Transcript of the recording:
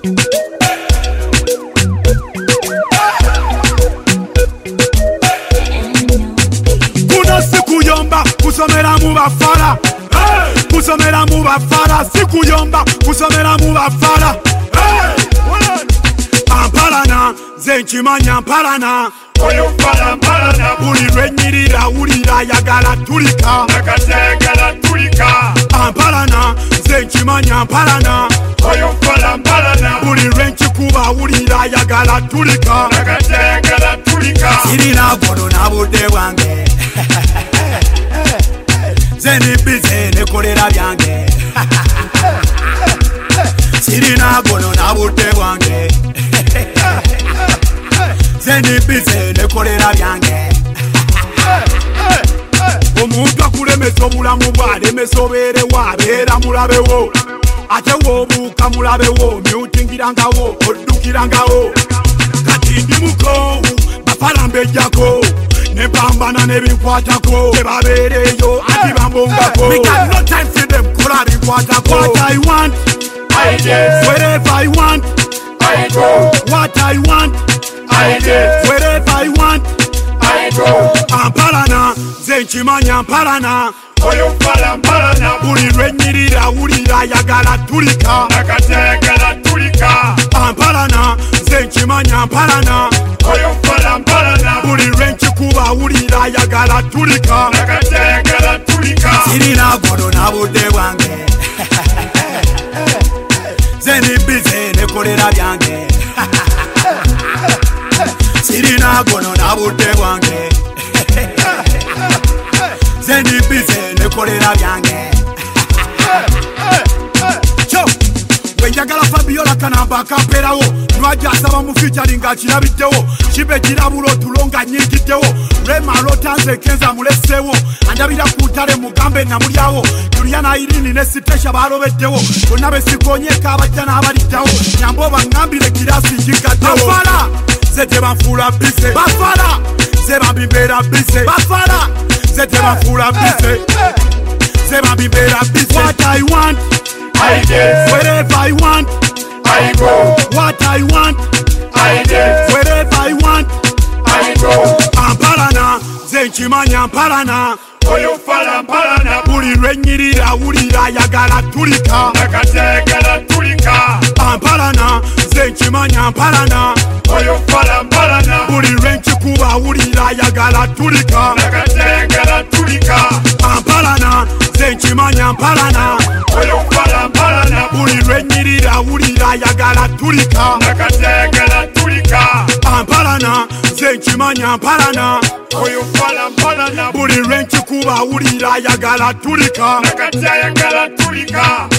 Kuno sikuyomba kusomera mu bafala, kusomera mu bafala, sikuyomba kusomera mu bafala. Ampalana zenkimanya mpalana, oyo fala mpalana, buli lwenyirira wulira yagala tulika, nakatayagala tulika. Ampalana zenkimanya mpalana, oyo fala mpalana, buli lwenkikuba wulira yagala tulika, nakatayagala tulika. sirina gono na budde bwange zenibize nekolera byange sirina gono na budde bwange zenibize nekolera byange. Omuntu akulemesa obulamu bwalemesa obeerewo abeera mulabewo, ate woobuuka mulabewo myutingirangawo oddukirangawo. Kati ndi mukoowu bafala mbejjako nepambana nebinkwatako tebabeereyo ati bambongako. We got no time for them kola binkwatako. What I want I get, wherever I want, I go, what I want I get, wherever I want. I go. Ampalana zenkimanya mpalana, oyo fala mpalana, buli lwenyirira wulira yagala tulika, nakatayagala tulika. Ampalana zenkimanya mpalana, oyo fala mpalana, buli lwenkikuba wulira yagala tulika, nakatayagala tulika. sirina gono na budde bwange zenibize nekolera byange sirina gono na budde bwange zenibize nekolera byange. Kyo wenjagala Fabiola Kanamba akamperawo nwajasaba mu featuring nga kirabiddewo kibe kirabulo tulonga nyingiddewo Rema Lotanze Kenza mulesewo andabira ku ntale mugambe namulyawo Juliana Irene ne Sitesha balobeddewo bonna besikonyeka abajja n'abaliddawo nyambo bangambire kirasi njigaddewo. Bafala ze tebanfuula bise, bafala ze bambibera bise, bafala ze tebanfuula bise, ze bambibera bise. What I want I get, wherever I want, I go, what I want I get, wherever I want. I go. Ampalana zenkimanya mpalana, oyo fala mpalana, buli lwenyirira wulira yagala tulika, nakatayagala tulika. Ampalana zenkimanya mpalana, oyo fala mpalana, buli lwenkikuba wulira yagala tulika, nakatayagala tulika. Ampalana zenkimanya mpalana, oyo fala mpalana, buli lwenyirira wulira yagala tulika, nakatayagala tulika. Ampalana zenkimanya mpalana, oyo fala mpalana, buli lwenkikuba wulira yagala tulika, nakatayagala tulika.